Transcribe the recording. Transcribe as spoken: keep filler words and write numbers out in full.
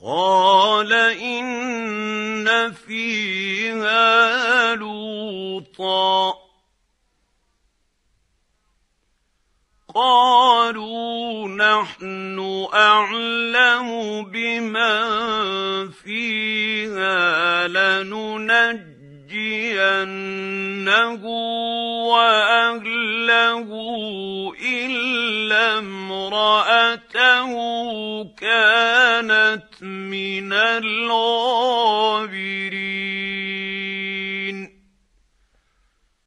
قَالَ إِنَّ فِيهَا لُوطًا ۚ قَالُوا نَحْنُ أَعْلَمُ بِمَن فِيهَا لَنُنَجِّيَنَّهُ وَأَهْلَهُ إِلَّا امْرَأَتَهُ